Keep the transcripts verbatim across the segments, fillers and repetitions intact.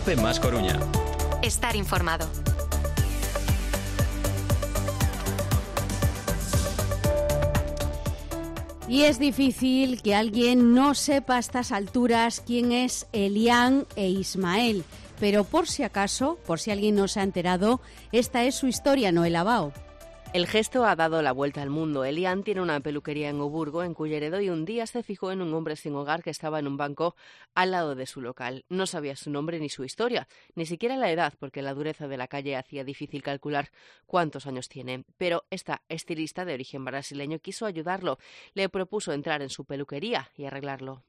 COPE más Coruña. Estar informado. Y es difícil que alguien no sepa a estas alturas quién es Elian e Ismael. Pero por si acaso, por si alguien no se ha enterado, esta es su historia, Noela Bao. El gesto ha dado la vuelta al mundo. Elian tiene una peluquería en Oburgo, en Culleredo, y un día se fijó en un hombre sin hogar que estaba en un banco al lado de su local. No sabía su nombre ni su historia, ni siquiera la edad, porque la dureza de la calle hacía difícil calcular cuántos años tiene. Pero esta estilista de origen brasileño quiso ayudarlo. Le propuso entrar en su peluquería y arreglarlo.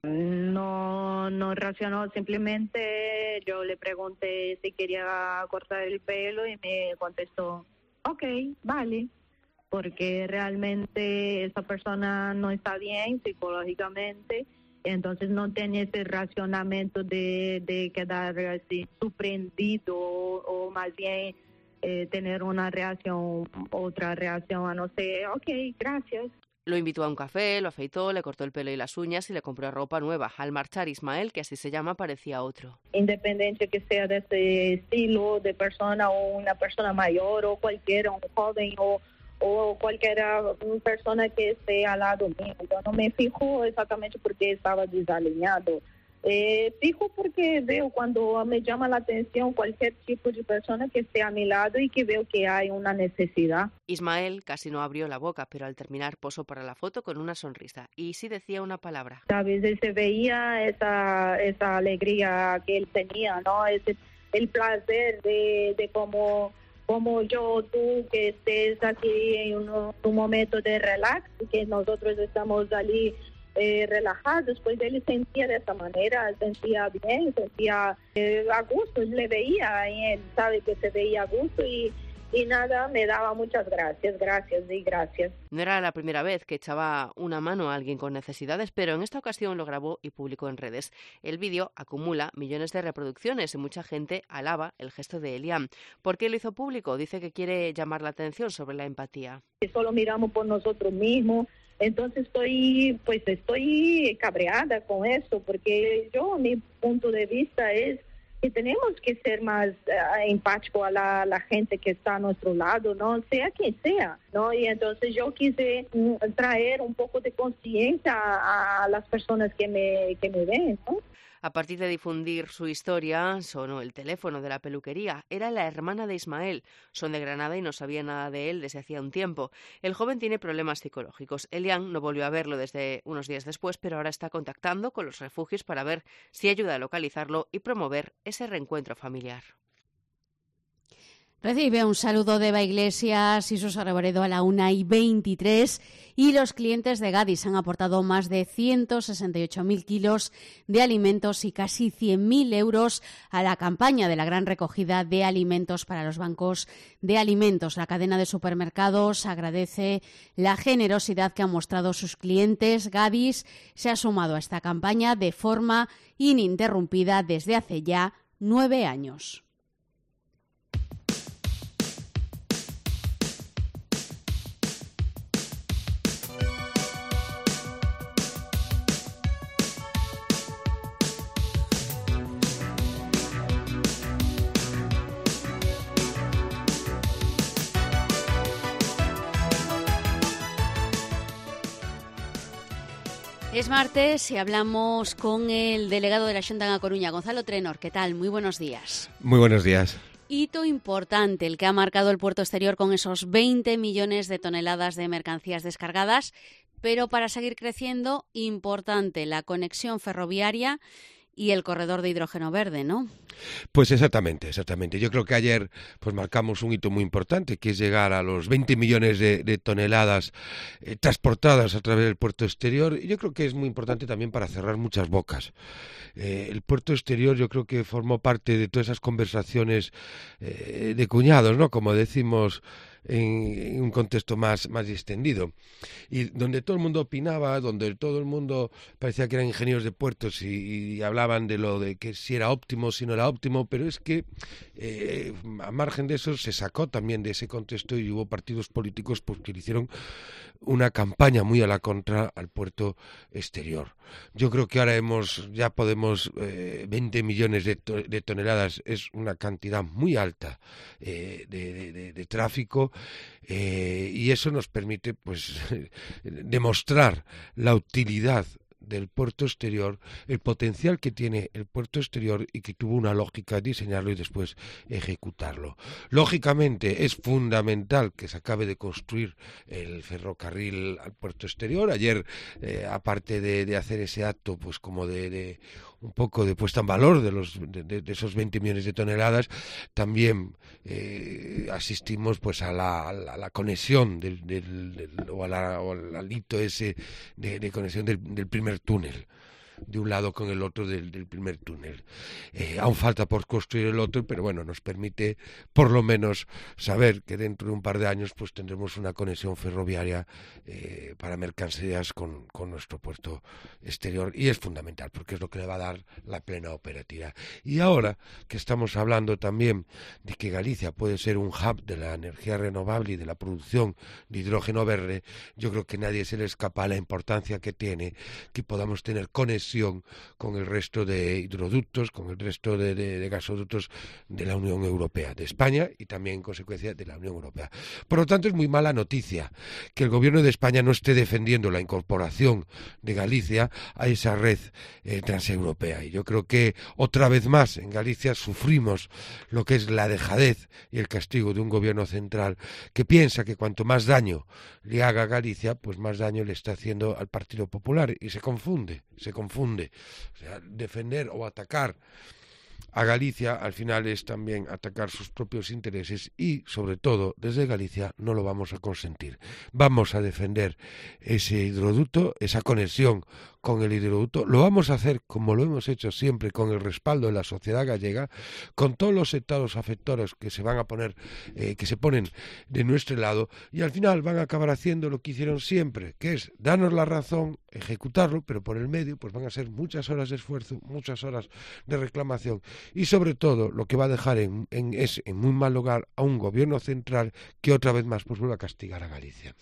No, no reaccionó, simplemente yo le pregunté si quería cortar el pelo y me contestó: ok, vale, porque realmente esa persona no está bien psicológicamente, entonces no tiene ese racionamiento de, de quedar así sorprendido o, o más bien eh, tener una reacción, otra reacción a no sé, ok, gracias. Lo invitó a un café, lo afeitó, le cortó el pelo y las uñas y le compró ropa nueva. Al marchar, Ismael, que así se llama, parecía otro. Independiente que sea de ese estilo de persona o una persona mayor o cualquiera, un joven o, o cualquiera persona que esté al lado mío. Yo no me fijo exactamente porque estaba desalineado. Eh, fijo porque veo cuando me llama la atención cualquier tipo de persona que esté a mi lado y que veo que hay una necesidad. Ismael casi no abrió la boca, pero al terminar posó para la foto con una sonrisa y sí decía una palabra. A veces se veía esa esa alegría que él tenía, ¿no? Ese, el placer de, de cómo como yo, tú, que estés aquí en un, un momento de relax, que nosotros estamos allí Eh, relajados, pues él sentía de esta manera, sentía bien, sentía eh, a gusto, le veía y él sabe que se veía a gusto y, y nada, me daba muchas gracias, gracias y gracias. No era la primera vez que echaba una mano a alguien con necesidades, pero en esta ocasión lo grabó y publicó en redes. El vídeo acumula millones de reproducciones y mucha gente alaba el gesto de Elian. ¿Por qué lo hizo público? Dice que quiere llamar la atención sobre la empatía. Solo miramos por nosotros mismos. Entonces estoy, pues estoy cabreada con eso, porque yo, mi punto de vista es que tenemos que ser más uh, empáticos a la, la gente que está a nuestro lado, ¿no? Sea quien sea, ¿no? Y entonces yo quise mm, traer un poco de conciencia a, a las personas que me, que me ven, ¿no? A partir de difundir su historia, sonó el teléfono de la peluquería. Era la hermana de Ismael. Son de Granada y no sabía nada de él desde hacía un tiempo. El joven tiene problemas psicológicos. Elian no volvió a verlo desde unos días después, pero ahora está contactando con los refugios para ver si ayuda a localizarlo y promover ese reencuentro familiar. Recibe un saludo de Eva Iglesias y su Arreboredo a la una y veintitrés, y los clientes de Gadis han aportado más de ciento sesenta y ocho mil kilos de alimentos y casi cien mil euros a la campaña de la gran recogida de alimentos para los bancos de alimentos. La cadena de supermercados agradece la generosidad que han mostrado sus clientes. Gadis se ha sumado a esta campaña de forma ininterrumpida desde hace ya nueve años. Es martes y hablamos con el delegado de la Xunta en A Coruña, Gonzalo Trenor. ¿Qué tal? Muy buenos días. Muy buenos días. Hito importante el que ha marcado el puerto exterior con esos veinte millones de toneladas de mercancías descargadas, pero para seguir creciendo, importante la conexión ferroviaria y el corredor de hidrógeno verde, ¿no? Pues exactamente, exactamente. Yo creo que ayer pues marcamos un hito muy importante, que es llegar a los veinte millones de, de toneladas eh, transportadas a través del puerto exterior. Y yo creo que es muy importante también para cerrar muchas bocas. Eh, el puerto exterior yo creo que formó parte de todas esas conversaciones eh, de cuñados, ¿no? Como decimos en, en un contexto más, más extendido. Y donde todo el mundo opinaba, donde todo el mundo parecía que eran ingenieros de puertos y, y hablaban de lo de que si era óptimo, si no era óptimo, pero es que eh, a margen de eso se sacó también de ese contexto y hubo partidos políticos pues, que le hicieron una campaña muy a la contra al puerto exterior. Yo creo que ahora hemos, ya podemos, eh, veinte millones de, to de toneladas es una cantidad muy alta eh, de, de, de tráfico eh, y eso nos permite pues demostrar la utilidad del puerto exterior, el potencial que tiene el puerto exterior y que tuvo una lógica diseñarlo y después ejecutarlo. Lógicamente es fundamental que se acabe de construir el ferrocarril al puerto exterior. Ayer, eh, aparte de, de hacer ese acto, pues como de, de un poco de puesta en valor de, los, de, de esos veinte millones de toneladas, también eh, asistimos pues a la, a la, a la conexión del, del, del, o, a la, o al hito ese de, de conexión del, del primer túnel, de un lado con el otro del, del primer túnel. Eh, aún falta por construir el otro, pero bueno, nos permite por lo menos saber que dentro de un par de años pues tendremos una conexión ferroviaria eh, para mercancías con, con nuestro puerto exterior, y es fundamental porque es lo que le va a dar la plena operatividad. Y ahora que estamos hablando también de que Galicia puede ser un hub de la energía renovable y de la producción de hidrógeno verde, yo creo que nadie se le escapa a la importancia que tiene que podamos tener conexión con el resto de hidroductos, con el resto de, de, de gasoductos de la Unión Europea, de España y también en consecuencia de la Unión Europea. Por lo tanto, es muy mala noticia que el gobierno de España no esté defendiendo la incorporación de Galicia a esa red eh, transeuropea. Y yo creo que otra vez más en Galicia sufrimos lo que es la dejadez y el castigo de un gobierno central que piensa que cuanto más daño le haga a Galicia, pues más daño le está haciendo al Partido Popular, y se confunde, se confunde. O sea, defender o atacar a Galicia al final es también atacar sus propios intereses, y sobre todo desde Galicia no lo vamos a consentir. Vamos a defender ese hidroducto, esa conexión con el hidroducto. Lo vamos a hacer como lo hemos hecho siempre, con el respaldo de la sociedad gallega, con todos los estados afectores que se van a poner, eh, que se ponen de nuestro lado, y al final van a acabar haciendo lo que hicieron siempre, que es darnos la razón, ejecutarlo, pero por el medio pues van a ser muchas horas de esfuerzo, muchas horas de reclamación, y sobre todo lo que va a dejar en, en, es en muy mal lugar a un gobierno central que otra vez más pues vuelve a castigar a Galicia.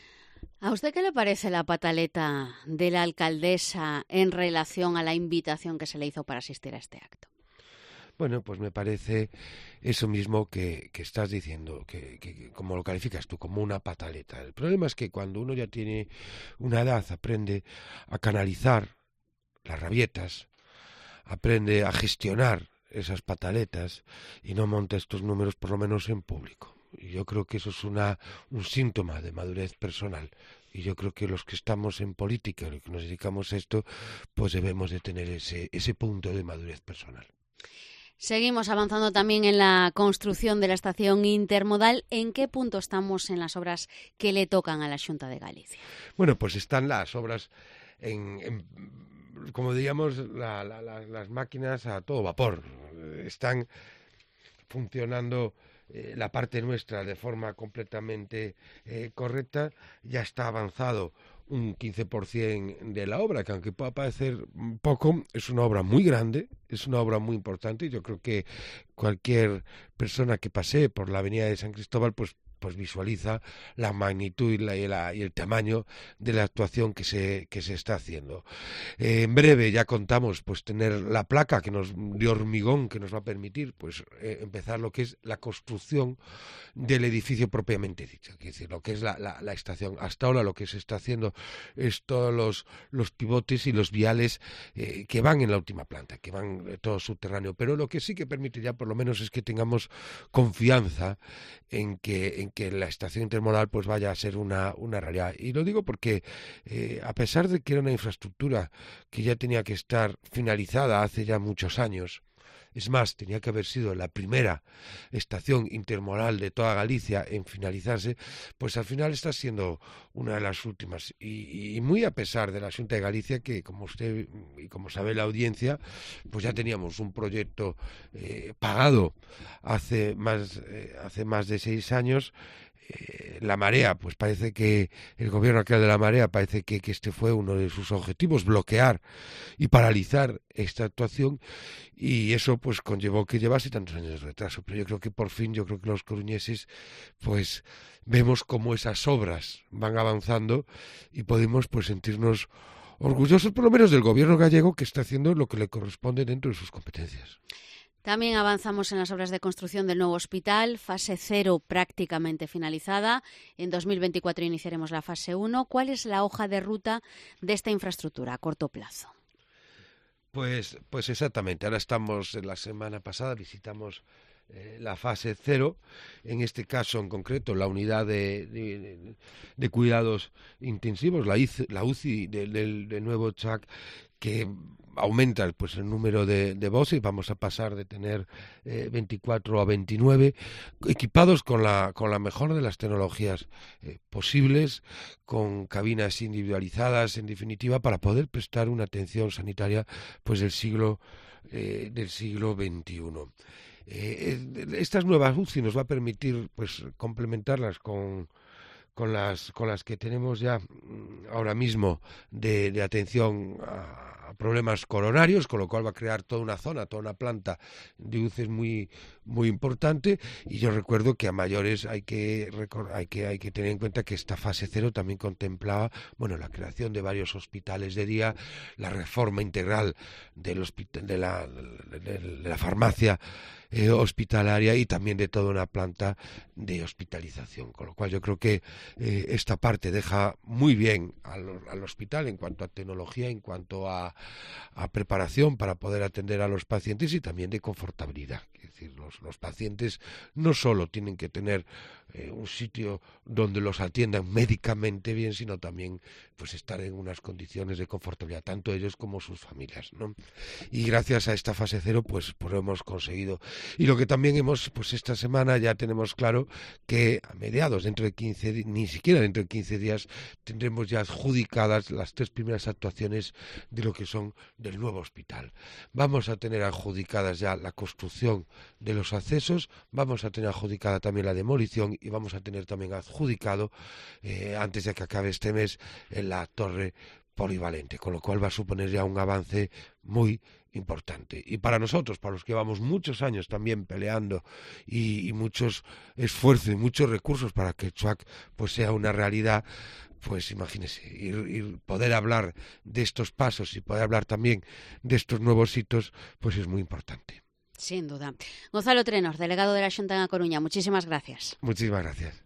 ¿A usted qué le parece la pataleta de la alcaldesa en relación a la invitación que se le hizo para asistir a este acto? Bueno, pues me parece eso mismo que, que estás diciendo, que, que como lo calificas tú, como una pataleta. El problema es que cuando uno ya tiene una edad, aprende a canalizar las rabietas, aprende a gestionar esas pataletas y no monta estos números, por lo menos en público. Y yo creo que eso es una, un síntoma de madurez personal. Y yo creo que los que estamos en política, los que nos dedicamos a esto, pues debemos de tener ese, ese punto de madurez personal. Seguimos avanzando también en la construcción de la estación intermodal. ¿En qué punto estamos en las obras que le tocan a la Xunta de Galicia? Bueno, pues están las obras en... en como diríamos, la, la, la, las máquinas a todo vapor. Están funcionando eh, la parte nuestra de forma completamente eh, correcta. Ya está avanzado un quince por ciento de la obra, que aunque pueda parecer poco, es una obra muy grande, es una obra muy importante. Yo creo que cualquier persona que pase por la avenida de San Cristóbal, pues pues visualiza la magnitud y, la, y, la, y el tamaño de la actuación que se, que se está haciendo. Eh, en breve ya contamos pues tener la placa que nos, de hormigón que nos va a permitir pues eh, empezar lo que es la construcción del edificio propiamente dicho, es decir, lo que es la, la, la estación. Hasta ahora lo que se está haciendo es todos los, los pivotes y los viales eh, que van en la última planta, que van eh, todo subterráneo, pero lo que sí que permite ya por lo menos es que tengamos confianza en que, en que la estación intermodal pues vaya a ser una, una realidad. Y lo digo porque eh, a pesar de que era una infraestructura que ya tenía que estar finalizada hace ya muchos años, es más, tenía que haber sido la primera estación intermodal de toda Galicia en finalizarse, pues al final está siendo una de las últimas. Y, y muy a pesar de la Xunta de Galicia, que como usted y como sabe la audiencia, pues ya teníamos un proyecto eh, pagado hace más, eh, hace más de seis años, eh, la Marea, pues parece que el gobierno actual de la Marea parece que, que este fue uno de sus objetivos, bloquear y paralizar esta actuación, y eso pues conllevó que llevase tantos años de retraso. Pero yo creo que por fin, yo creo que los coruñeses pues vemos cómo esas obras van avanzando y podemos pues sentirnos orgullosos por lo menos del gobierno gallego, que está haciendo lo que le corresponde dentro de sus competencias. También avanzamos en las obras de construcción del nuevo hospital, fase cero prácticamente finalizada. En dos mil veinticuatro iniciaremos la fase uno. ¿Cuál es la hoja de ruta de esta infraestructura a corto plazo? Pues, pues exactamente, ahora estamos, en la semana pasada visitamos eh, la fase cero, en este caso en concreto la unidad de, de, de cuidados intensivos, la, I C, la U C I de, del, del nuevo C H A C, que aumenta pues el número de, de voces. Vamos a pasar de tener eh, veinticuatro a veintinueve, equipados con la, con la mejor de las tecnologías eh, posibles, con cabinas individualizadas, en definitiva, para poder prestar una atención sanitaria pues del siglo, eh, del siglo veintiuno. Eh, estas nuevas U C I nos va a permitir pues complementarlas con con las con las que tenemos ya ahora mismo de, de atención a, a problemas coronarios, con lo cual va a crear toda una zona, toda una planta de U C Es muy muy importante. Y yo recuerdo que a mayores hay que hay que hay que tener en cuenta que esta fase cero también contemplaba, bueno, la creación de varios hospitales de día, la reforma integral del hospital, de la de, de la farmacia Eh, hospitalaria, y también de toda una planta de hospitalización, con lo cual yo creo que eh, esta parte deja muy bien al, al hospital en cuanto a tecnología, en cuanto a, a preparación para poder atender a los pacientes, y también de confortabilidad. Es decir, los, los pacientes no solo tienen que tener eh, un sitio donde los atiendan médicamente bien, sino también pues estar en unas condiciones de confortabilidad, tanto ellos como sus familias, ¿no? Y gracias a esta fase cero pues, pues lo hemos conseguido. Y lo que también hemos, pues esta semana ya tenemos claro que a mediados, dentro de quince, ni siquiera dentro de quince días, tendremos ya adjudicadas las tres primeras actuaciones de lo que son del nuevo hospital. Vamos a tener adjudicadas ya la construcción de los accesos, vamos a tener adjudicada también la demolición, y vamos a tener también adjudicado, eh, antes de que acabe este mes, en la torre polivalente, con lo cual va a suponer ya un avance muy importante. Y para nosotros, para los que llevamos muchos años también peleando y, y muchos esfuerzos y muchos recursos para que el C H A C pues sea una realidad, pues imagínese, ir, ir, poder hablar de estos pasos y poder hablar también de estos nuevos hitos, pues es muy importante. Sin duda. Gonzalo Trenor, delegado de la Xunta en A Coruña, muchísimas gracias. Muchísimas gracias.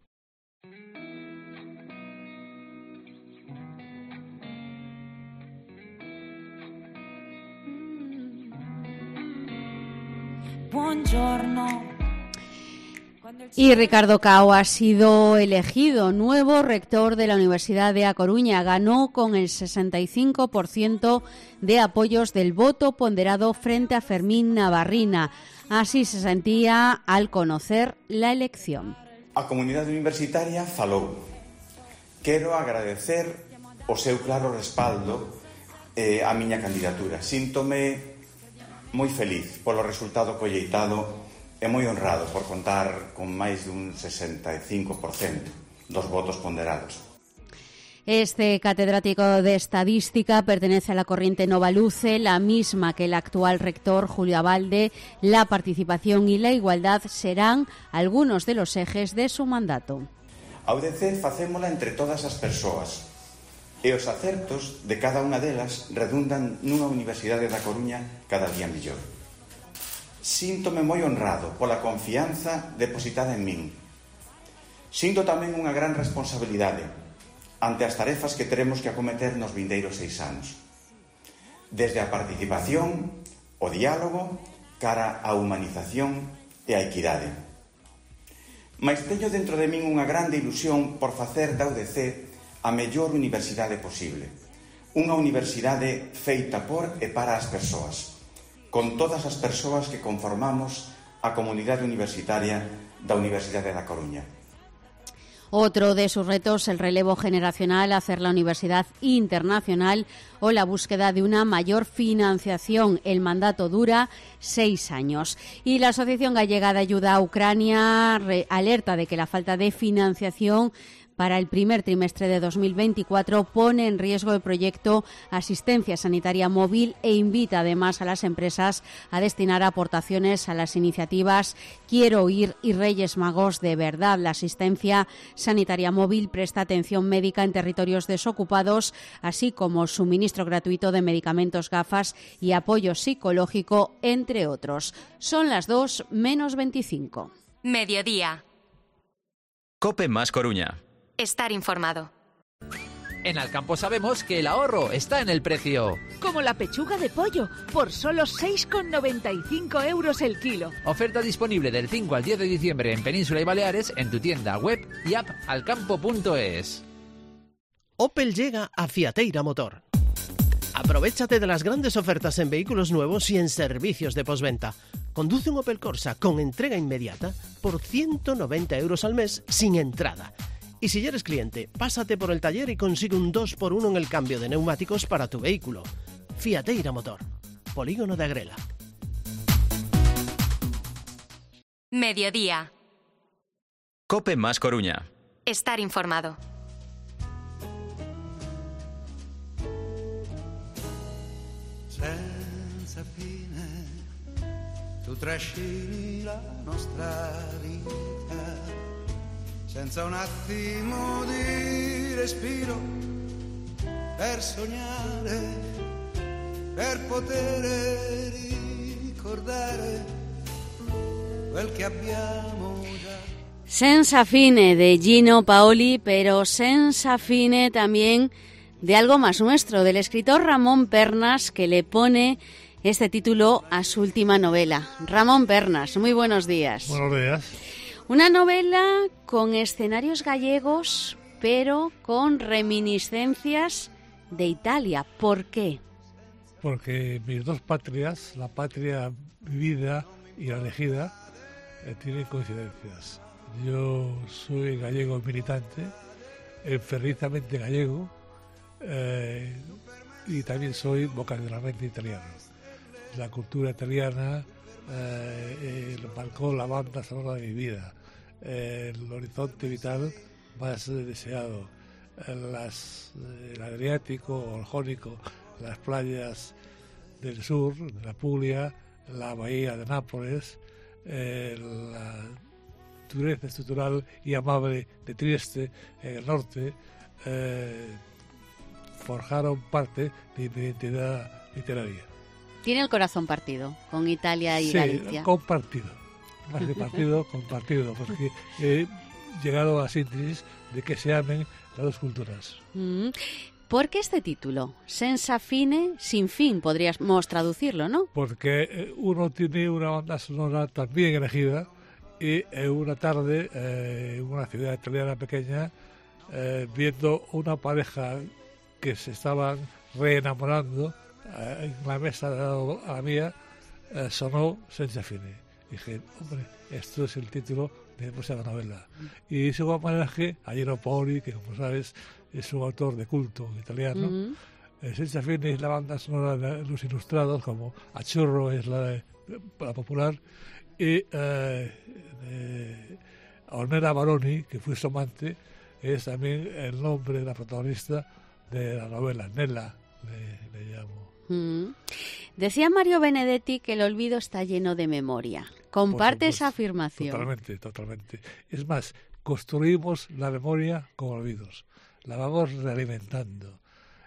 Y Ricardo Cao ha sido elegido nuevo rector de la Universidad de A Coruña. Ganó con el sesenta y cinco por ciento de apoyos del voto ponderado frente a Fermín Navarrina. Así se sentía al conocer la elección. A comunidade universitaria falou. Quero agradecer o seu claro respaldo eh, a miña candidatura. Síntome moi feliz polo resultado colleitado e moi honrado por contar con máis dun sesenta e cinco por cento dos votos ponderados. Este catedrático de Estadística pertenece a la corriente Nova Luce, la misma que el actual rector Julio Abalde. La participación y la igualdad serán algunos de los ejes de su mandato. A U D C facémola entre todas as persoas, e os acertos de cada unha delas redundan nunha Universidade da Coruña cada día mellor. Síntome moi honrado pola confianza depositada en min. Sinto tamén unha gran responsabilidade ante as tarefas que teremos que acometer nos vindeiros seis anos. Desde a participación, o diálogo, cara á humanización e á equidade. Mais teño dentro de min unha grande ilusión por facer da U D C a mellor universidade posible. Unha universidade feita por e para as persoas, con todas as persoas que conformamos a comunidade universitaria da Universidade da Coruña. Otro de sus retos, el relevo generacional, hacer la universidad internacional o la búsqueda de una mayor financiación. El mandato dura seis años. Y la Asociación Gallega de Ayuda a Ucrania alerta de que la falta de financiación para el primer trimestre de dos mil veinticuatro pone en riesgo el proyecto Asistencia Sanitaria Móvil e invita además a las empresas a destinar aportaciones a las iniciativas Quiero Ir y Reyes Magos de Verdad. La Asistencia Sanitaria Móvil presta atención médica en territorios desocupados, así como suministro gratuito de medicamentos, gafas y apoyo psicológico, entre otros. Son las dos menos veinticinco. Mediodía. COPE más Coruña. Estar informado. En Alcampo sabemos que el ahorro está en el precio. Como la pechuga de pollo, por solo seis con noventa y cinco euros el kilo. Oferta disponible del cinco al diez de diciembre en Península y Baleares en tu tienda web y app alcampo punto es. Opel llega a Fiateira Motor. Aprovéchate de las grandes ofertas en vehículos nuevos y en servicios de postventa. Conduce un Opel Corsa con entrega inmediata por ciento noventa euros al mes sin entrada. Y si ya eres cliente, pásate por el taller y consigue un dos por uno en el cambio de neumáticos para tu vehículo. Fiateira Motor, Polígono de Agrela. Mediodía. COPE más Coruña. Estar informado. Senza fine, tu trascini la nostra vita. Senza un attimo di respiro, per sognare, per poter ricordare quel che abbiamo già. Senza fine de Gino Paoli, pero senza fine también de algo más nuestro, del escritor Ramón Pernas, que le pone este título a su última novela. Ramón Pernas, muy buenos días. Buenos días. Una novela con escenarios gallegos, pero con reminiscencias de Italia. ¿Por qué? Porque mis dos patrias, la patria vivida y la elegida, eh, tienen coincidencias. Yo soy gallego militante, enfermizamente gallego, eh, y también soy vocacionalmente italiano. La cultura italiana eh, eh, marcó la banda sonora de mi vida. El horizonte vital más deseado, las, el Adriático, el Jónico, las playas del sur, de la Puglia, la bahía de Nápoles, eh, la dureza estructural y amable de Trieste en el norte, eh, forjaron parte de mi identidad literaria. Tiene el corazón partido con Italia y sí, Galicia. Sí, compartido. Más de partido, compartido, porque he llegado a la síntesis de que se amen las dos culturas. Mm. ¿Por qué este título? Senza fine, sin fin, podríamos traducirlo, ¿no? Porque uno tiene una banda sonora también elegida y en una tarde, eh, en una ciudad italiana pequeña, eh, viendo una pareja que se estaban reenamorando, eh, en la mesa de lado a la mía, eh, sonó Senza fine. Dije, hombre, esto es el título de esa novela. Y hice un homenaje a Gino Paoli, que como sabes es un autor de culto italiano. Uh-huh. eh, Senza fine es la banda sonora de Los Ilustrados, como Achurro es la, de, la popular. Y eh, eh, Ornella Baroni, que fue su amante, es también el nombre de la protagonista de la novela. Nella le, le llamo. Mm. Decía Mario Benedetti que el olvido está lleno de memoria. ¿Comparte esa afirmación? Totalmente, totalmente. Es más, construimos la memoria con olvidos. La vamos realimentando.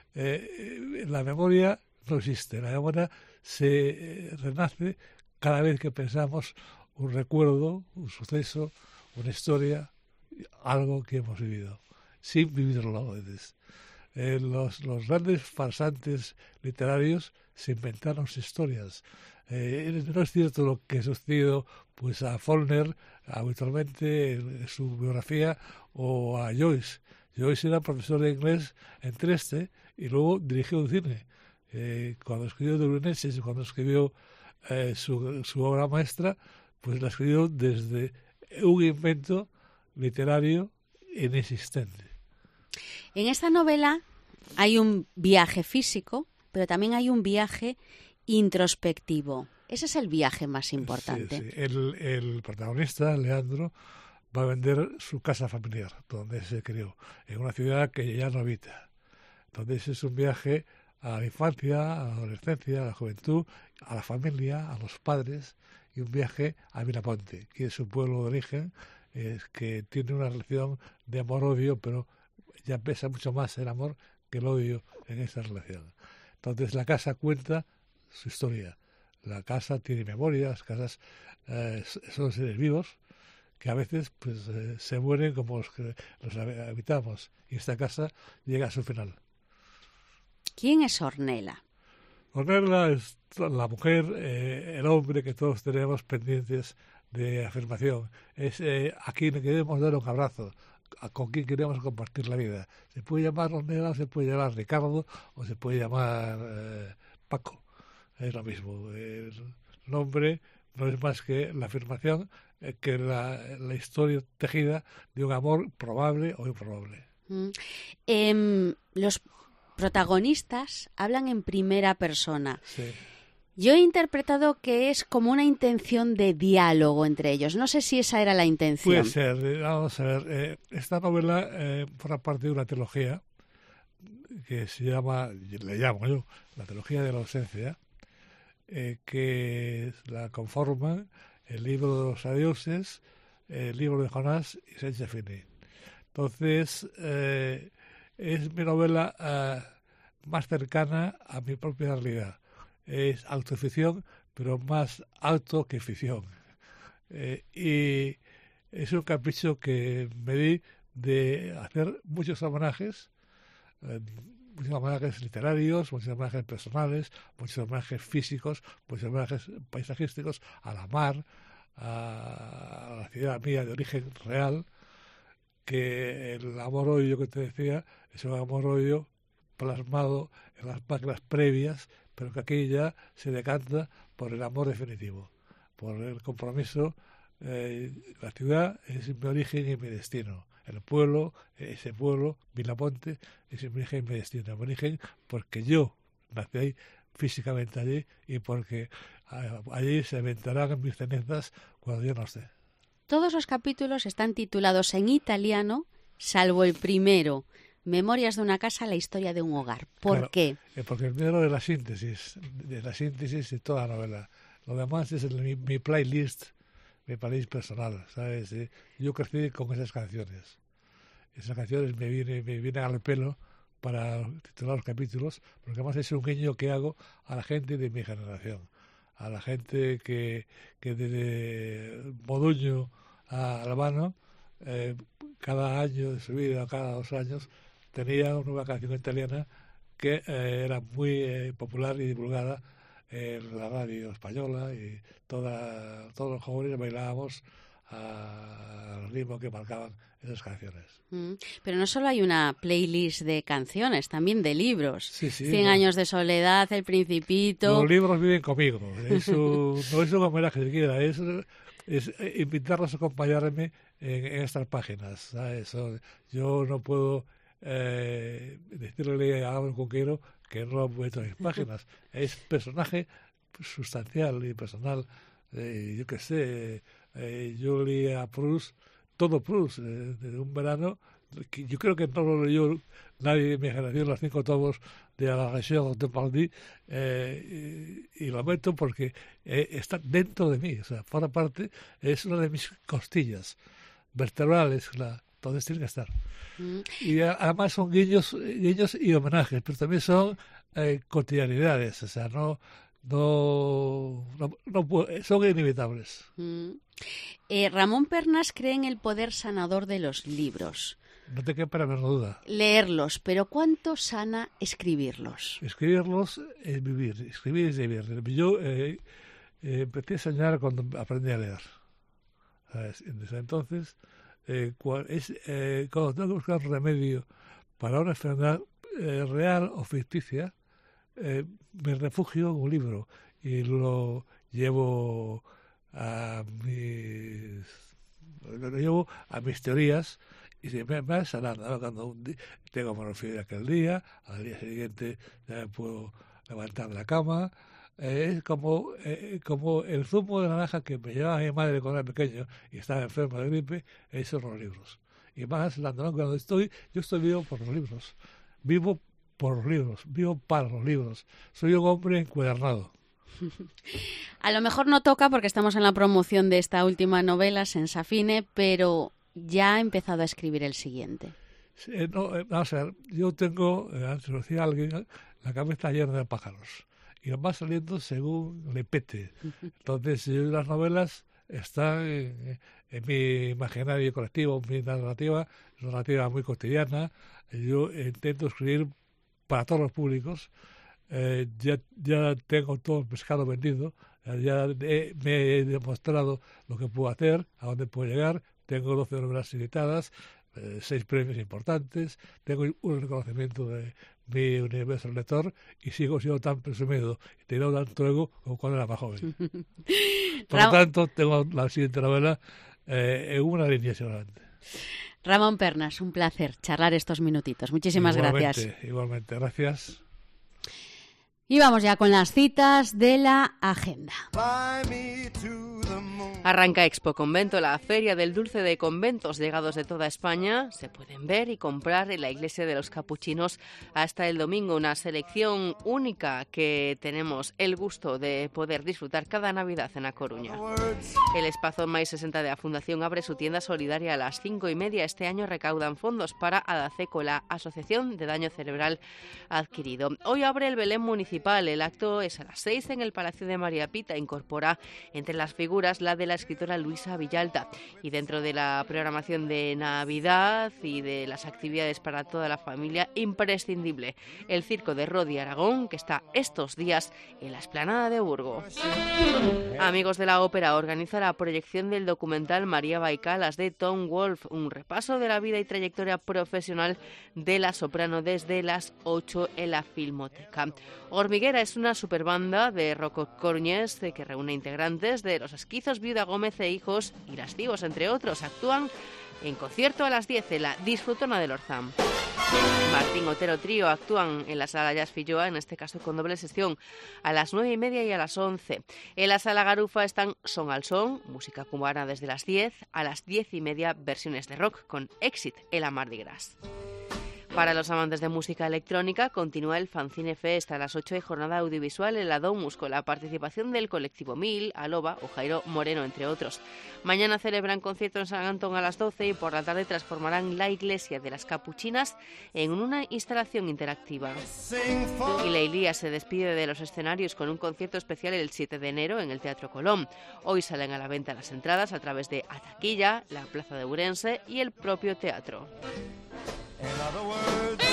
Eh, la memoria no existe. La memoria se eh, renace cada vez que pensamos un recuerdo, un suceso, una historia, algo que hemos vivido, sin vivirlo antes. Eh, los, los grandes farsantes literarios se inventaron historias. Eh, no es cierto lo que ha sucedido pues, a Faulkner habitualmente en, en su biografía, o a Joyce. Joyce era profesor de inglés en Trieste y luego dirigió un cine. Eh, cuando escribió The Luneses, cuando escribió eh, su, su obra maestra, pues la escribió desde un invento literario inexistente. En esta novela hay un viaje físico, pero también hay un viaje introspectivo. Ese es el viaje más importante. Sí, sí. El, el protagonista, Leandro, va a vender su casa familiar, donde se crió, en una ciudad que ya no habita. Entonces es un viaje a la infancia, a la adolescencia, a la juventud, a la familia, a los padres, y un viaje a Miraponte, que es su pueblo de origen, eh, que tiene una relación de amor-odio, pero ya pesa mucho más el amor que el odio en esa relación. Entonces la casa cuenta su historia. La casa tiene memoria, las casas eh, son seres vivos que a veces pues eh, se mueren como los que los habitamos, y esta casa llega a su final. ¿Quién es Ornella? Ornella es la mujer, eh, el hombre que todos tenemos pendientes de afirmación. Es eh, a quien queremos dar un abrazo, a, con quien queremos compartir la vida. Se puede llamar Ornella, se puede llamar Ricardo, o se puede llamar eh, Paco. Es lo mismo. El nombre no es más que la afirmación, eh, que la, la historia tejida de un amor probable o improbable. Mm. Eh, los protagonistas hablan en primera persona. Sí. Yo he interpretado que es como una intención de diálogo entre ellos. No sé si esa era la intención. Puede ser. Vamos a ver. Eh, esta novela eh, forma parte de una trilogía que se llama, le llamo yo, la trilogía de la ausencia, eh, que la conforman el libro de los adioses, el libro de Jonás y Sense Fini. Entonces, eh, es mi novela eh, más cercana a mi propia realidad. Es autoficción, pero más auto que ficción. Eh, y es un capricho que me di de hacer muchos homenajes, eh, muchos homenajes literarios, muchos homenajes personales, muchos homenajes físicos, muchos homenajes paisajísticos a la mar, a la ciudad mía de origen real, que el amor-odio que te decía es un amor-odio plasmado en las páginas previas, pero que aquí ya se decanta por el amor definitivo, por el compromiso. Eh, la ciudad es mi origen y mi destino. El pueblo, ese pueblo, Miraponte, es mi origen y mi destino. Mi origen porque yo nací ahí, físicamente allí, y porque allí se inventarán mis cenizas cuando yo no esté. Todos los capítulos están titulados en italiano, salvo el primero, Memorias de una casa, la historia de un hogar. ¿Por claro, qué? Eh, porque el primero es la síntesis, de la síntesis de toda la novela. Lo demás es el, mi, mi playlist, mi playlist personal, ¿sabes? Eh, yo crecí con esas canciones. Esas canciones me vienen, me vienen al pelo para titular los capítulos, porque además es un guiño que hago a la gente de mi generación, a la gente que, que desde Moduño a Albano, eh, cada año de su vida, cada dos años, tenía una nueva canción italiana que eh, era muy eh, popular y divulgada en la radio española, y toda, todos los jóvenes bailábamos al ritmo que marcaban esas canciones. Mm, pero no solo hay una playlist de canciones, también de libros. Sí, sí, Cien no. años de soledad, El Principito... Los libros viven conmigo. Es un, no es un homenaje siquiera, es, es invitarlos a acompañarme en, en estas páginas, ¿sabes? Yo no puedo eh, decirle a Álvaro Cunqueiro que no lo he puesto en mis páginas. Es personaje sustancial y personal. Eh, yo qué sé, eh, yo leí a Proust, todo Proust, eh, de un verano, que yo creo que no lo leyó nadie de mi generación, los cinco tomos de la Région de Pardi, eh, y, y lo meto porque eh, está dentro de mí, o sea, forma parte, es una de mis costillas vertebrales, la, entonces tiene que estar. Mm. Y a, además son guiños, guiños y homenajes, pero también son eh, cotidianidades, o sea, no... No, no, no, son inevitables. Mm. Eh, Ramón Pernas cree en el poder sanador de los libros. No te quepa la menor duda. Leerlos, pero ¿cuánto sana escribirlos? Escribirlos es vivir, escribir es vivir. Yo eh, eh, empecé a soñar cuando aprendí a leer. ¿Sabes? Desde entonces, eh, cual, es, eh, cuando tengo que buscar un remedio para una enfermedad eh, real o ficticia, Eh, me refugio en un libro y lo llevo a mis lo llevo a mis teorías y siempre más sanando, ¿no? Cuando un día tengo menos fiebre aquel día, al día siguiente ya me puedo levantar de la cama. Eh, es como, eh, como el zumo de naranja que me llevaba mi madre cuando era pequeño y estaba enfermo de gripe, esos son los libros. Y más, cuando estoy, yo estoy vivo por los libros, vivo por los libros, vivo para los libros. Soy un hombre encuadernado. A lo mejor no toca porque estamos en la promoción de esta última novela, Sensafine, pero ya ha empezado a escribir el siguiente. Sí, no, eh, vamos a ver, yo tengo, eh, antes lo decía alguien, la cabeza llena de pájaros y nos va saliendo según le pete. Entonces, yo las novelas están en, en mi imaginario colectivo, mi narrativa, una narrativa muy cotidiana. Yo intento escribir para todos los públicos. Eh, ya, ya tengo todo el pescado vendido, ya he, me he demostrado lo que puedo hacer, a dónde puedo llegar. Tengo doce novelas editadas, eh, seis premios importantes, tengo un reconocimiento de mi universo lector y sigo siendo tan presumido y tengo tanto ego como cuando era más joven. Por lo tanto, tengo la siguiente novela eh, en una línea solamente. Ramón Pernas, un placer charlar estos minutitos. Muchísimas igualmente, gracias. Igualmente, gracias. Y vamos ya con las citas de la agenda. Arranca Expo Convento, la feria del dulce de conventos llegados de toda España. Se pueden ver y comprar en la iglesia de los Capuchinos hasta el domingo. Una selección única que tenemos el gusto de poder disfrutar cada Navidad en A Coruña. El Espazón Máis sesenta de la Fundación abre su tienda solidaria a las cinco y media. Este año recaudan fondos para ADACECO, la Asociación de Daño Cerebral Adquirido. Hoy abre el Belén Municipal. El acto es a las seis en el Palacio de María Pita. Incorpora entre las figuras la de la escritora Luisa Villalta. Y dentro de la programación de Navidad y de las actividades para toda la familia, imprescindible el Circo de Rodi Aragón, que está estos días en la Explanada de Burgo. Amigos de la Ópera organiza la proyección del documental María Baicalas de Tom Wolfe, un repaso de la vida y trayectoria profesional de la soprano desde las ocho en la Filmoteca. Hormiguera es una superbanda de rock coruñés que reúne integrantes de Los Esquizos, Viuda Gómez e Hijos y Las Divos, entre otros. Actúan en concierto a las diez en la Disfrutona del Orzam. Martín Otero Trío actúan en la Sala Jazz Filloa, en este caso con doble sesión, a las nueve y media y a las once. En la Sala Garufa están Son al Son, música cubana desde las diez, a las diez y media versiones de rock con Exit en la Mardi Gras. Para los amantes de música electrónica, continúa el Fanzine Fest a las ocho de jornada audiovisual en la Domus, con la participación del colectivo Mil, Aloba o Jairo Moreno, entre otros. Mañana celebran concierto en San Antón a las doce y por la tarde transformarán la iglesia de las Capuchinas en una instalación interactiva. Y la Ilía se despide de los escenarios con un concierto especial el siete de enero en el Teatro Colón. Hoy salen a la venta las entradas a través de Ataquilla, la Plaza de Ourense y el propio teatro. In other words,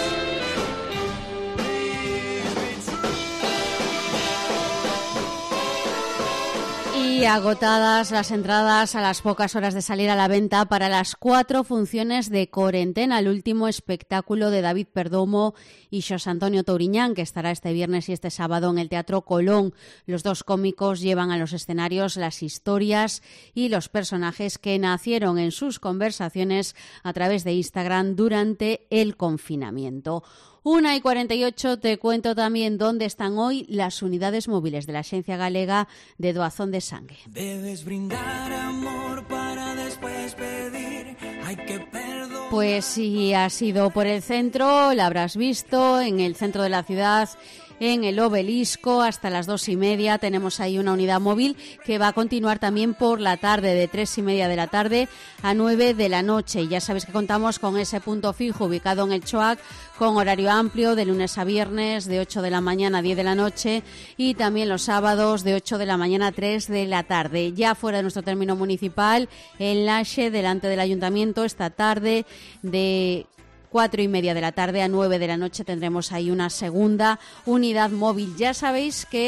Y agotadas las entradas a las pocas horas de salir a la venta para las cuatro funciones de Corentena, el último espectáculo de David Perdomo y Xosé Antonio Touriñán, que estará este viernes y este sábado en el Teatro Colón. Los dos cómicos llevan a los escenarios las historias y los personajes que nacieron en sus conversaciones a través de Instagram durante el confinamiento. Una y cuarenta y ocho, te cuento también dónde están hoy las unidades móviles de la Axencia Galega de Doazón de Sangue. debes brindar amor para después pedir, hay que perdonar. Pues si has ido por el centro, la habrás visto en el centro de la ciudad, en el Obelisco, hasta las dos y media. Tenemos ahí una unidad móvil que va a continuar también por la tarde, de tres y media de la tarde a nueve de la noche. Y ya sabéis que contamos con ese punto fijo ubicado en el Choac, con horario amplio de lunes a viernes, de ocho de la mañana a diez de la noche, y también los sábados de ocho de la mañana a tres de la tarde. Ya fuera de nuestro término municipal, en Laxe, delante del ayuntamiento, esta tarde de cuatro y media de la tarde a nueve de la noche tendremos ahí una segunda unidad móvil. Ya sabéis que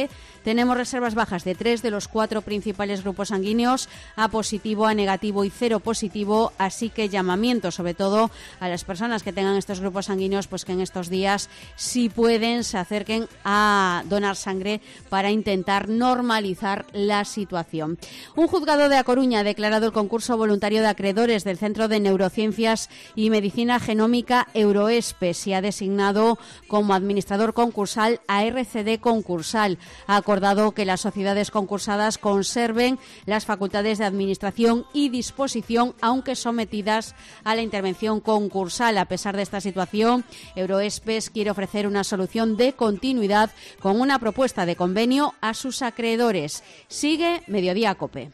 Tenemos reservas bajas de tres de los cuatro principales grupos sanguíneos, A positivo, A negativo y cero positivo, así que llamamiento sobre todo a las personas que tengan estos grupos sanguíneos, pues que en estos días, si pueden, se acerquen a donar sangre para intentar normalizar la situación. Un juzgado de A Coruña ha declarado el concurso voluntario de acreedores del Centro de Neurociencias y Medicina Genómica Euroespes y ha designado como administrador concursal a R C D Concursal. Ha acordado que las sociedades concursadas conserven las facultades de administración y disposición, aunque sometidas a la intervención concursal. A pesar de esta situación, Euroespes quiere ofrecer una solución de continuidad con una propuesta de convenio a sus acreedores. Sigue Mediodía Cope.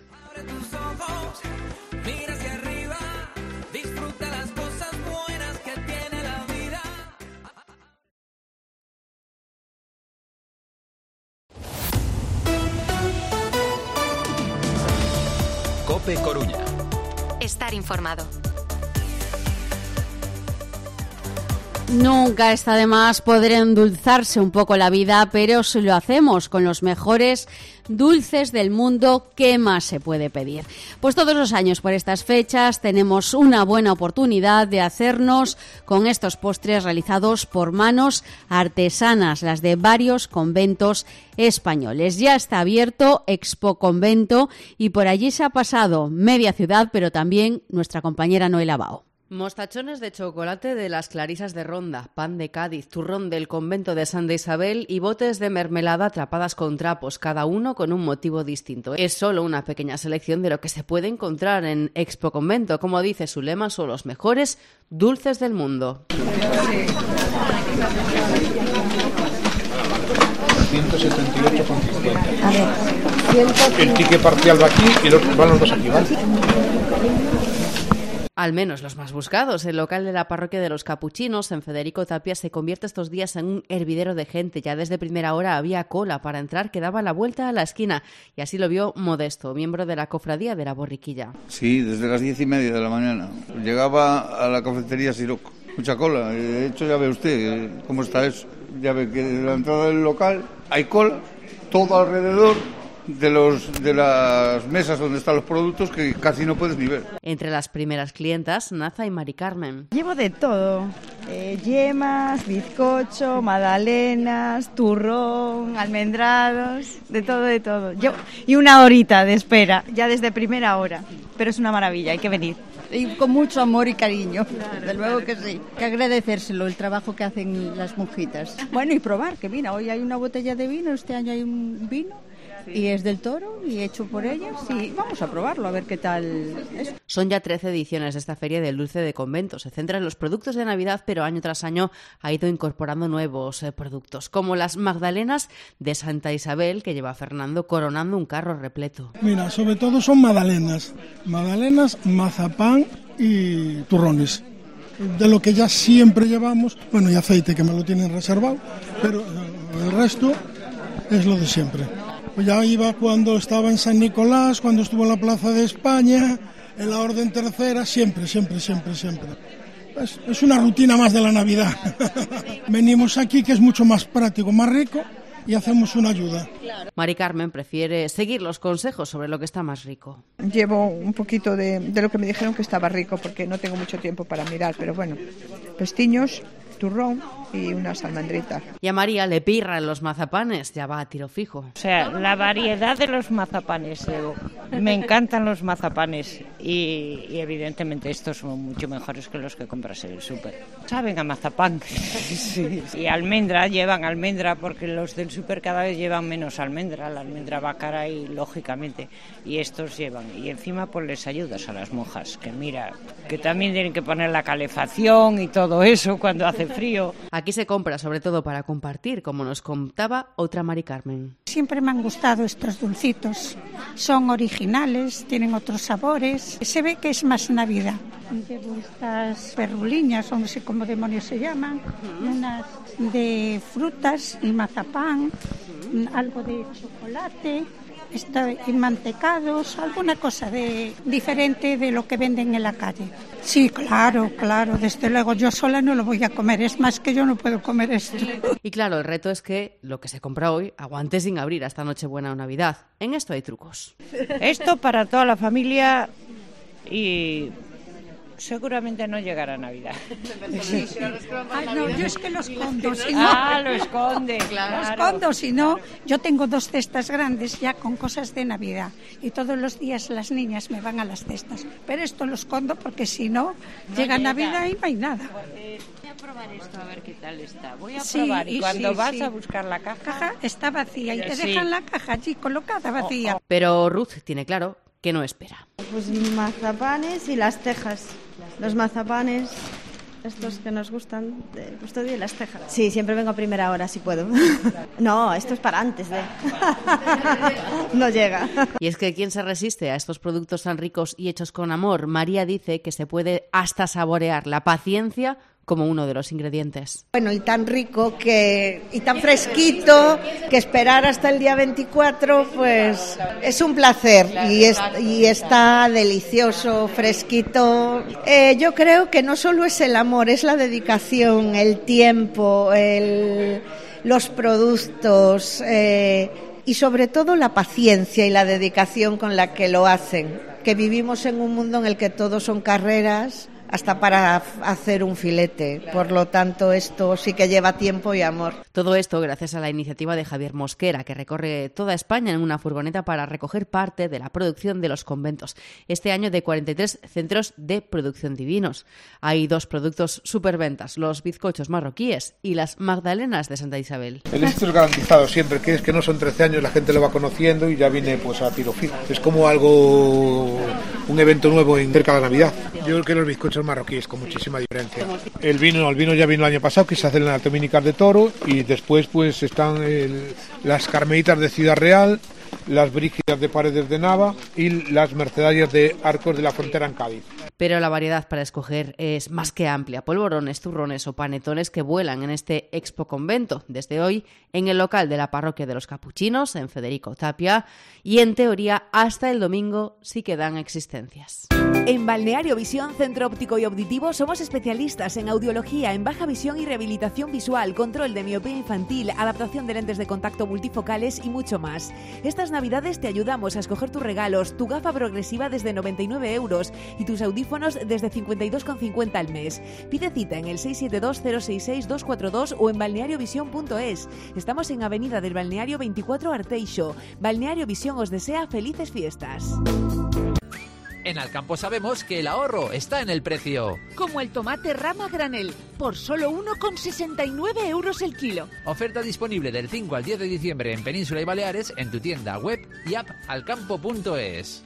Cope Coruña. Estar informado. Nunca está de más poder endulzarse un poco la vida, pero si lo hacemos con los mejores dulces del mundo, ¿qué más se puede pedir? Pues todos los años por estas fechas tenemos una buena oportunidad de hacernos con estos postres realizados por manos artesanas, las de varios conventos españoles. Ya está abierto Expo Convento y por allí se ha pasado media ciudad, pero también nuestra compañera Noela Bao. Mostachones de chocolate de las Clarisas de Ronda, pan de Cádiz, turrón del convento de Santa Isabel y botes de mermelada atrapadas con trapos, cada uno con un motivo distinto. Es solo una pequeña selección de lo que se puede encontrar en Expo Convento. Como dice su lema, son los mejores dulces del mundo. ciento setenta y ocho con cincuenta. A ver, el ticket parcial va aquí y los van los dos aquí, ¿vale? Al menos los más buscados. El local de la parroquia de los Capuchinos, en Federico Tapia, se convierte estos días en un hervidero de gente. Ya desde primera hora había cola para entrar que daba la vuelta a la esquina. Y así lo vio Modesto, miembro de la cofradía de la Borriquilla. Sí, desde las diez y media de la mañana. Llegaba a la cafetería Siroco. Mucha cola. De hecho, ya ve usted cómo está eso. Ya ve que en la entrada del local hay cola, todo alrededor de los de las mesas donde están los productos que casi no puedes ni ver. Entre las primeras clientas, Naza y Mari Carmen. Llevo de todo, eh, yemas, bizcocho, magdalenas, turrón, almendrados, de todo, de todo. Yo, y una horita de espera, ya desde primera hora, pero es una maravilla, hay que venir. Y con mucho amor y cariño, claro, de luego claro. Que sí. Que agradecérselo, el trabajo que hacen las monjitas. Bueno, y probar, que mira, hoy hay una botella de vino, este año hay un vino, y es del Toro y hecho por ellas y vamos a probarlo a ver qué tal es. Son ya trece ediciones de esta feria del dulce de convento. Se centra en los productos de Navidad, pero año tras año ha ido incorporando nuevos eh, productos, como las magdalenas de Santa Isabel que lleva Fernando coronando un carro repleto. Mira, sobre todo son magdalenas, magdalenas, mazapán y turrones. De lo que ya siempre llevamos, bueno, y aceite que me lo tienen reservado, pero el resto es lo de siempre. Ya iba cuando estaba en San Nicolás, cuando estuvo en la Plaza de España, en la Orden Tercera, siempre, siempre, siempre, siempre. Es, es una rutina más de la Navidad. Venimos aquí, que es mucho más práctico, más rico, y hacemos una ayuda. Mari Carmen prefiere seguir los consejos sobre lo que está más rico. Llevo un poquito de, de lo que me dijeron que estaba rico, porque no tengo mucho tiempo para mirar, pero bueno, pestiños, turrón y unas almendritas. Y a María le pirran los mazapanes, ya va a tiro fijo. O sea, la variedad de los mazapanes, Evo. Me encantan los mazapanes y, y evidentemente estos son mucho mejores que los que compras en el súper. Saben a mazapán. Sí. Y almendra, llevan almendra porque los del súper cada vez llevan menos almendra, la almendra va cara y lógicamente, y estos llevan. Y encima pues les ayudas a las monjas, que mira, que también tienen que poner la calefacción y todo eso cuando hace frío. Aquí se compra sobre todo para compartir, como nos contaba otra Mari Carmen. Siempre me han gustado estos dulcitos. Son originales, tienen otros sabores. Se ve que es más Navidad. Llevo estas perruliñas, o no sé cómo demonios se llaman, unas de frutas y mazapán, algo de chocolate estoy en mantecados, alguna cosa de diferente de lo que venden en la calle. Sí, claro, claro, desde luego yo sola no lo voy a comer, es más que yo no puedo comer esto. Y claro, el reto es que lo que se compra hoy aguante sin abrir hasta Nochebuena o Navidad. En esto hay trucos. Esto para toda la familia y seguramente no llegará a Navidad. Sí. Ay, no, yo es que lo escondo, si no... Ah, lo esconde, claro. Lo escondo, si no, yo tengo dos cestas grandes ya con cosas de Navidad y todos los días las niñas me van a las cestas, pero esto lo escondo porque si no, no llega, llega Navidad y no hay nada. Eh, voy a probar esto a ver qué tal está. Voy a sí, probar y cuando sí, vas sí. a buscar la caja... caja está vacía y te sí. dejan la caja allí colocada vacía. Oh, oh. Pero Ruth tiene claro que no espera. Pues mazapanes y las tejas. Los mazapanes, estos que nos gustan, de custodia y las tejas. Sí, siempre vengo a primera hora si puedo. No, esto es para antes de... No llega. Y es que ¿quién se resiste a estos productos tan ricos y hechos con amor? María dice que se puede hasta saborear la paciencia como uno de los ingredientes. Bueno, y tan rico que y tan fresquito que esperar hasta el día veinticuatro, pues es un placer y, es, y está delicioso, fresquito. Eh, yo creo que no solo es el amor, es la dedicación, el tiempo, el, los productos eh, y sobre todo la paciencia y la dedicación con la que lo hacen. Que vivimos en un mundo en el que todo son carreras, hasta para hacer un filete. Por lo tanto, esto sí que lleva tiempo y amor. Todo esto gracias a la iniciativa de Javier Mosquera, que recorre toda España en una furgoneta para recoger parte de la producción de los conventos. Este año de cuarenta y tres centros de producción divinos. Hay dos productos superventas, los bizcochos marroquíes y las magdalenas de Santa Isabel. El éxito es garantizado siempre, que es que no son trece años, la gente lo va conociendo y ya viene pues a tiro fijo. Es como algo, un evento nuevo en cerca de la Navidad. Yo creo que los bizcochos marroquíes con muchísima diferencia. El vino, el vino ya vino el año pasado, que se hace en las dominicas de Toro, y después pues están el, las carmelitas de Ciudad Real, las brígidas de Paredes de Nava y las mercedarias de Arcos de la Frontera en Cádiz. Pero la variedad para escoger es más que amplia. Polvorones, turrones o panetones que vuelan en este Expo Convento. Desde hoy en el local de la Parroquia de los Capuchinos, en Federico Tapia, y en teoría hasta el domingo sí quedan existencias. En Balneario Visión, Centro Óptico y Auditivo, somos especialistas en audiología, en baja visión y rehabilitación visual, control de miopía infantil, adaptación de lentes de contacto multifocales y mucho más. Estas navidades te ayudamos a escoger tus regalos, tu gafa progresiva desde noventa y nueve euros y tus audífonos desde cincuenta y dos con cincuenta al mes. Pide cita en el seis siete dos cero seis seis dos cuatro dos o en balneario visión punto es. Estamos en Avenida del Balneario veinticuatro Arteixo. Balneario Visión os desea felices fiestas. En Alcampo sabemos que el ahorro está en el precio. Como el tomate rama granel, por solo uno con sesenta y nueve euros el kilo. Oferta disponible del cinco al diez de diciembre en Península y Baleares en tu tienda web y app alcampo punto es.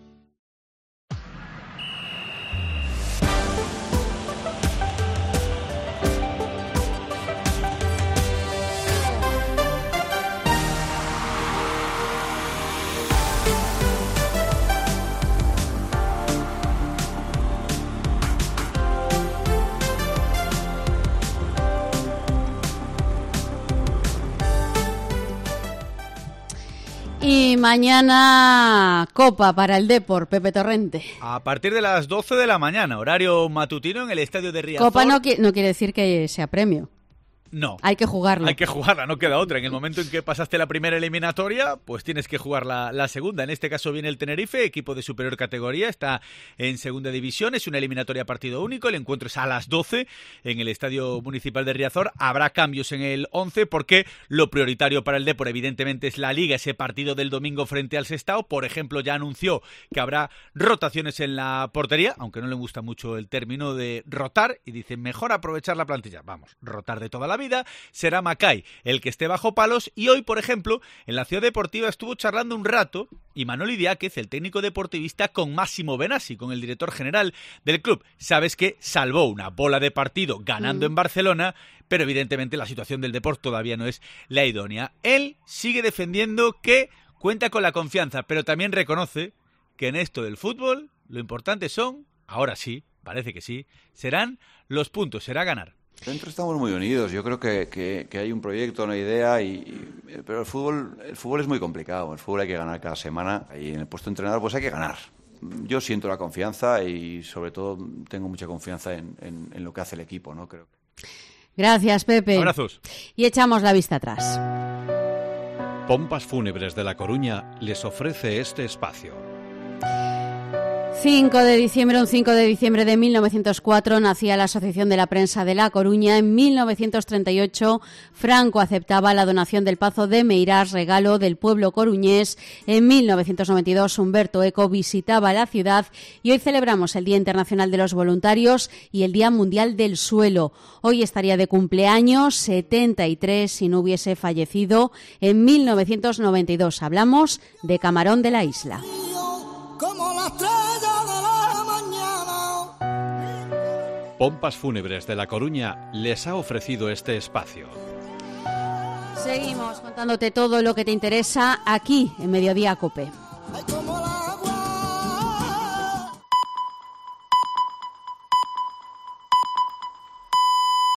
Y mañana Copa para el Depor, Pepe Torrente. A partir de las doce de la mañana, horario matutino en el estadio de Riazor. Copa no, qui- no quiere decir que sea premio. No. Hay que jugarlo. Hay que jugarla, no queda otra. En el momento en que pasaste la primera eliminatoria, pues tienes que jugar la, la segunda. En este caso viene el Tenerife, equipo de superior categoría, está en segunda división, es una eliminatoria a partido único, el encuentro es a las doce en el Estadio Municipal de Riazor. Habrá cambios en el once porque lo prioritario para el Depor evidentemente es la Liga, ese partido del domingo frente al Sestao. Por ejemplo, ya anunció que habrá rotaciones en la portería, aunque no le gusta mucho el término de rotar, y dice mejor aprovechar la plantilla. Vamos, rotar de toda la vida. Será Macay el que esté bajo palos, y hoy, por ejemplo, en la Ciudad Deportiva estuvo charlando un rato Imanol Idiáquez, el técnico deportivista, con Máximo Benassi, con el director general del club. Sabes que salvó una bola de partido ganando mm. en Barcelona, pero evidentemente la situación del Depor todavía no es la idónea. Él sigue defendiendo que cuenta con la confianza, pero también reconoce que en esto del fútbol lo importante son, ahora sí, parece que sí, serán los puntos, será ganar. Dentro estamos muy unidos, yo creo que, que, que hay un proyecto, una idea y, pero el fútbol, el fútbol es muy complicado. El fútbol hay que ganar cada semana y en el puesto de entrenador pues hay que ganar. Yo siento la confianza y sobre todo tengo mucha confianza en, en, en lo que hace el equipo, ¿no? Creo. Gracias, Pepe. Abrazos. Y echamos la vista atrás. Pompas Fúnebres de La Coruña les ofrece este espacio. cinco de diciembre, un cinco de diciembre de mil novecientos cuatro, nacía la Asociación de la Prensa de La Coruña. En mil novecientos treinta y ocho, Franco aceptaba la donación del Pazo de Meirás, regalo del pueblo coruñés. En mil novecientos noventa y dos, Humberto Eco visitaba la ciudad y hoy celebramos el Día Internacional de los Voluntarios y el Día Mundial del Suelo. Hoy estaría de cumpleaños, setenta y tres, si no hubiese fallecido en mil novecientos noventa y dos. Hablamos de Camarón de la Isla. Como la estrella de la mañana. Pompas Fúnebres de La Coruña les ha ofrecido este espacio. Seguimos contándote todo lo que te interesa aquí en Mediodía COPE. Ay, como